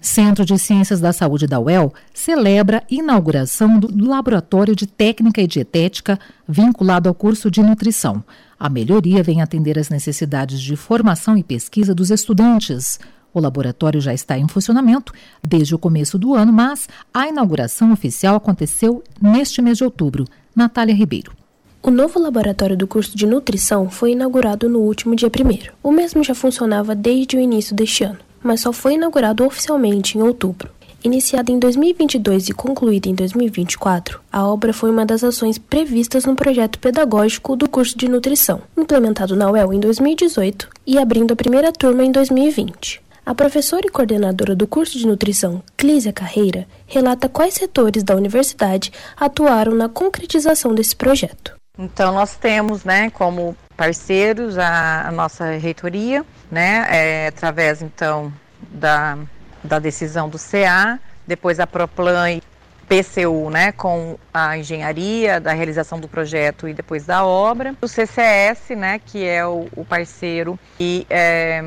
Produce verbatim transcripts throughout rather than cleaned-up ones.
Centro de Ciências da Saúde da U E L celebra a inauguração do Laboratório de Técnica e Dietética vinculado ao curso de nutrição. A melhoria vem atender às necessidades de formação e pesquisa dos estudantes. O laboratório já está em funcionamento desde o começo do ano, mas a inauguração oficial aconteceu neste mês de outubro. Natália Ribeiro. O novo laboratório do curso de nutrição foi inaugurado no último dia primeiro. O mesmo já funcionava desde o início deste ano, mas só foi inaugurado oficialmente em outubro. Iniciada em dois mil e vinte e dois e concluída em dois mil e vinte e quatro, a obra foi uma das ações previstas no projeto pedagógico do curso de nutrição, implementado na U E L em dois mil e dezoito e abrindo a primeira turma em dois mil e vinte. A professora e coordenadora do curso de nutrição, Clísia Carreira, relata quais setores da universidade atuaram na concretização desse projeto. Então, nós temos, né, como parceiros a, a nossa reitoria, né, é, através, então, da, da decisão do C A, depois a Proplan e P C U, né, com a engenharia, da realização do projeto e depois da obra. O C C S, né, que é o, o parceiro que é,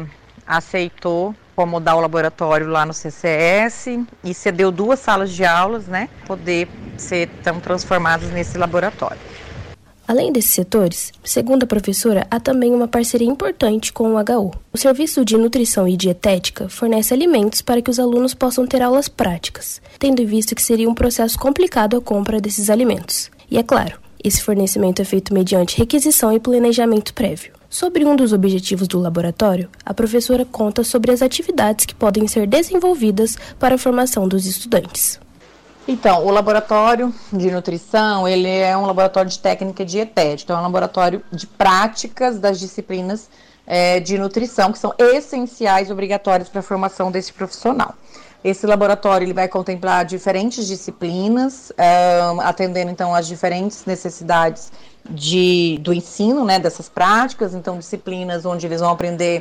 aceitou acomodar o laboratório lá no C C S e cedeu duas salas de aulas, né, poder ser tão transformadas nesse laboratório. Além desses setores, segundo a professora, há também uma parceria importante com o H U. O Serviço de Nutrição e Dietética fornece alimentos para que os alunos possam ter aulas práticas, tendo em vista que seria um processo complicado a compra desses alimentos. E é claro, esse fornecimento é feito mediante requisição e planejamento prévio. Sobre um dos objetivos do laboratório, a professora conta sobre as atividades que podem ser desenvolvidas para a formação dos estudantes. Então, o laboratório de nutrição, ele é um laboratório de técnica e dietética, então é um laboratório de práticas das disciplinas é, de nutrição, que são essenciais, obrigatórias para a formação desse profissional. Esse laboratório ele vai contemplar diferentes disciplinas, é, atendendo então às diferentes necessidades de, do ensino, né, dessas práticas, então disciplinas onde eles vão aprender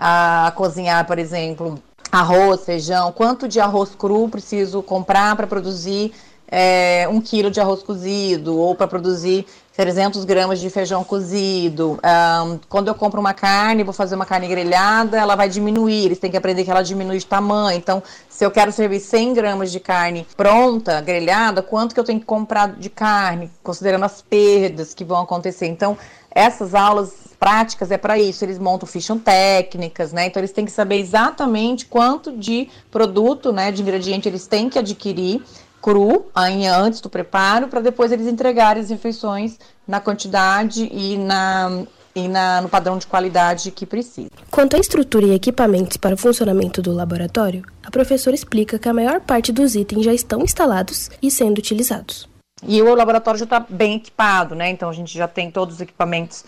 a cozinhar, por exemplo, arroz, feijão, quanto de arroz cru preciso comprar para produzir é, um quilo de arroz cozido, ou para produzir trezentos gramas de feijão cozido. Um, quando eu compro uma carne, vou fazer uma carne grelhada, ela vai diminuir, eles têm que aprender que ela diminui de tamanho. Então, se eu quero servir cem gramas de carne pronta, grelhada, quanto que eu tenho que comprar de carne, considerando as perdas que vão acontecer. Então, essas aulas práticas é para isso, eles montam fichas técnicas, né? Então eles têm que saber exatamente quanto de produto, né, de ingrediente eles têm que adquirir cru, antes do preparo, para depois eles entregarem as refeições na quantidade e, na, e na, no padrão de qualidade que precisa. Quanto à estrutura e equipamentos para o funcionamento do laboratório, a professora explica que a maior parte dos itens já estão instalados e sendo utilizados. E o laboratório já está bem equipado, né? Então a gente já tem todos os equipamentos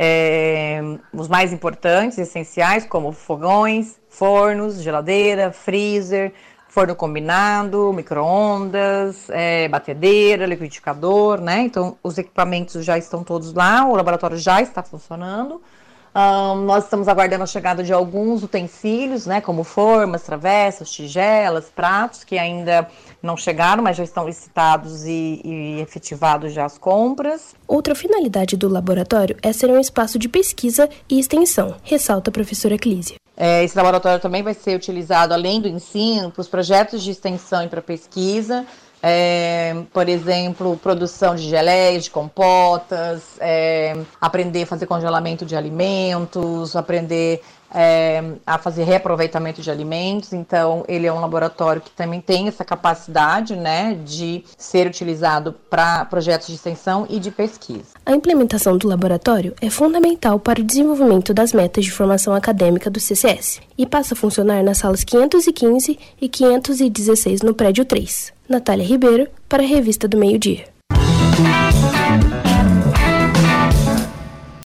É, os mais importantes, essenciais, como fogões, fornos, geladeira, freezer, forno combinado, micro-ondas, é, batedeira, liquidificador, né? Então, os equipamentos já estão todos lá, o laboratório já está funcionando. Um, nós estamos aguardando a chegada de alguns utensílios, né, como formas, travessas, tigelas, pratos, que ainda não chegaram, mas já estão licitados e, e efetivados já as compras. Outra finalidade do laboratório é ser um espaço de pesquisa e extensão, ressalta a professora Clísia. É, esse laboratório também vai ser utilizado, além do ensino, para os projetos de extensão e para pesquisa. É, por exemplo, produção de geleias, de compotas, é, aprender a fazer congelamento de alimentos, aprender é, a fazer reaproveitamento de alimentos. Então, ele é um laboratório que também tem essa capacidade, né, de ser utilizado para projetos de extensão e de pesquisa. A implementação do laboratório é fundamental para o desenvolvimento das metas de formação acadêmica do C C S e passa a funcionar nas salas quinhentos e quinze e quinhentos e dezesseis no prédio três. Natália Ribeiro, para a Revista do Meio Dia.